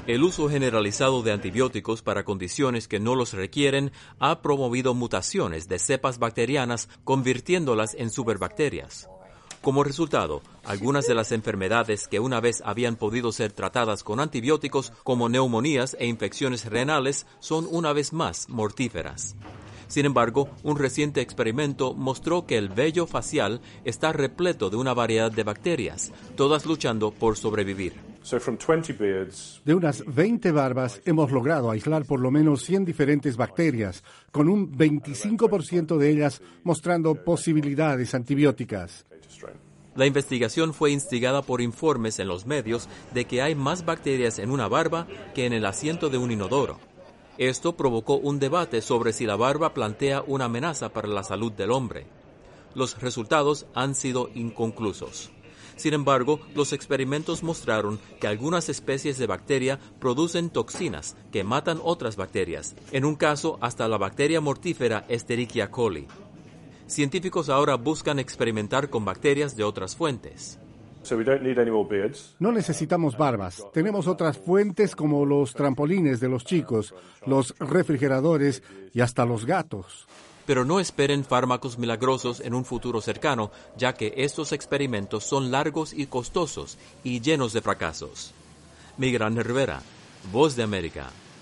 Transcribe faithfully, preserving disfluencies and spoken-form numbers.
El uso generalizado de antibióticos para condiciones que no los requieren ha promovido mutaciones de cepas bacterianas, convirtiéndolas en superbacterias. Como resultado, algunas de las enfermedades que una vez habían podido ser tratadas con antibióticos, como neumonías e infecciones renales, son una vez más mortíferas. Sin embargo, un reciente experimento mostró que el vello facial está repleto de una variedad de bacterias, todas luchando por sobrevivir. De unas veinte barbas hemos logrado aislar por lo menos cien diferentes bacterias, con un veinticinco por ciento de ellas mostrando posibilidades antibióticas. La investigación fue instigada por informes en los medios de que hay más bacterias en una barba que en el asiento de un inodoro. Esto provocó un debate sobre si la barba plantea una amenaza para la salud del hombre. Los resultados han sido inconclusos. Sin embargo, los experimentos mostraron que algunas especies de bacteria producen toxinas que matan otras bacterias, en un caso hasta la bacteria mortífera Escherichia coli. Científicos ahora buscan experimentar con bacterias de otras fuentes. No necesitamos barbas. Tenemos otras fuentes como los trampolines de los chicos, los refrigeradores y hasta los gatos. Pero no esperen fármacos milagrosos en un futuro cercano, ya que estos experimentos son largos y costosos y llenos de fracasos. Miguel Ángel Rivera, Voz de América.